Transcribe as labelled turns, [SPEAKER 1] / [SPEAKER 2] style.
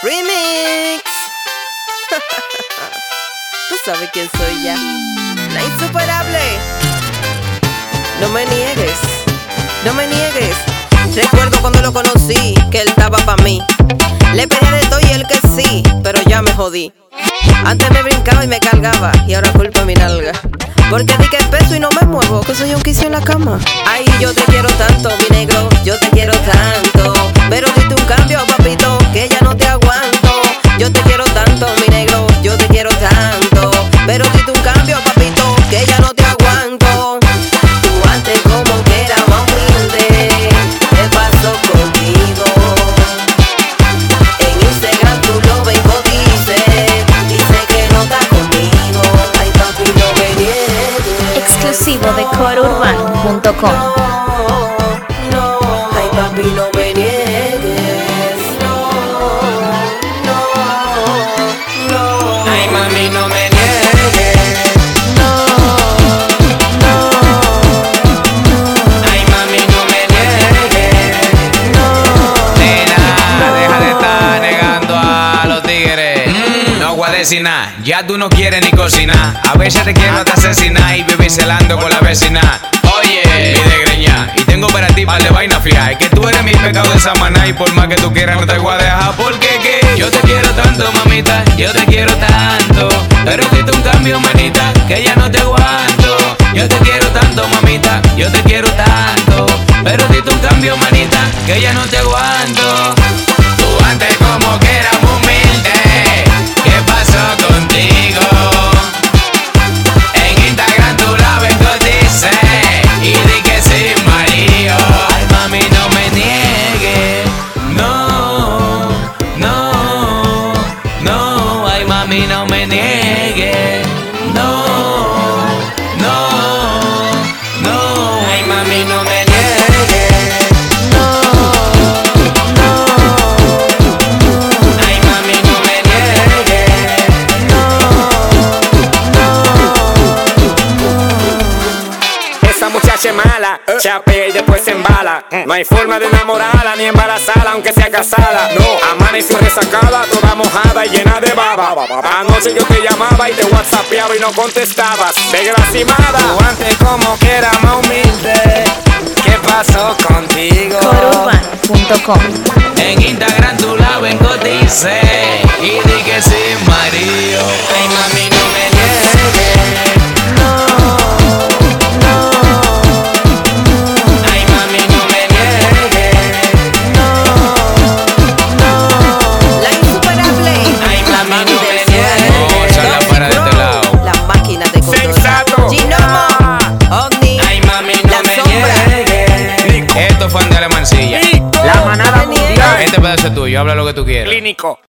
[SPEAKER 1] Remix. Tú sabes quién soy ya. La insuperable. No me niegues, no me niegues. Recuerdo cuando lo conocí, que él estaba pa' mí. Le pedía de todo y él que sí, pero ya me jodí. Antes me brincaba y me cargaba, y ahora culpa mi nalga. Porque di que peso y no me muevo, que soy un quicio en la cama. Ay, yo te quiero tanto, mi negro, yo te quiero tanto. Pero diste un cambio, papito, que ya no te aguanto. Yo te quiero tanto, mi negro, yo te quiero tanto. Pero diste un cambio, papito, que ya no te aguanto. Tú antes como que eras más humilde, ¿qué pasó contigo? En Instagram tú lo ves y dice que no estás conmigo. Ay, papi, no me niegues.
[SPEAKER 2] Exclusivo de coreurbano.com.
[SPEAKER 1] No, ay, papi, no me niegues. No.
[SPEAKER 3] Ay, mami, no me niegues. Ay, mami, no me niegues. Nena, deja de estar negando a los tigres. No voy a decir nada, ya tú no quieres ni cocinar. A veces te quiero hasta asesinar y vivir celando con la vecina. Oye, mi desgreña, y tengo para ti par de vaina fría. Es que tú eres mi pecado de Samaná y por más que tú quieras no te voy a dejar. Porque que yo te quiero tanto, mamita, yo te quiero tanto. Pero diste un cambio, manita, que ya no te aguanto. Yo te quiero tanto, mamita, yo te quiero tanto. Pero diste un cambio, manita, que ya no te aguanto. Tú antes como que eras muy humilde, ¿qué pasó contigo? En Instagram tú la ves dice y di que sí, Mario. Ay, mami, no me niegues. No, ay, mami, no me niegues. No, ay, mami, no me niegues. Ay, mami, no me niegues.
[SPEAKER 4] Esa muchacha es mala, chapea y después se embala. No hay forma de enamorarla ni embarazarla, aunque sea casada. No, amaneció resacada, toda mojada y llena de baba. Anoche yo te llamaba y te whatsappeaba y no contestabas. Desgracimada, tú antes como que era más humilde. ¿Qué pasó contigo?
[SPEAKER 2] coreurbano.com.
[SPEAKER 3] En Instagram tú la ven dice y di que sí, Mario. Ay, mami, no me niegues. Ay, mami, no me niegues.
[SPEAKER 1] La insuperable.
[SPEAKER 3] Ay, mami, no me
[SPEAKER 1] del
[SPEAKER 3] niegues.
[SPEAKER 1] suelo.
[SPEAKER 3] Chala para de este lado.
[SPEAKER 1] La máquina de control.
[SPEAKER 4] Sensato.
[SPEAKER 1] Ginomo, Omni.
[SPEAKER 3] Ay, mami, no
[SPEAKER 1] La
[SPEAKER 3] me
[SPEAKER 1] sombra.
[SPEAKER 3] niegues. Esto fue de la mancilla.
[SPEAKER 4] La manada mundial.
[SPEAKER 3] Este pedazo es tuyo, habla lo que tú quieras.
[SPEAKER 4] Clínico.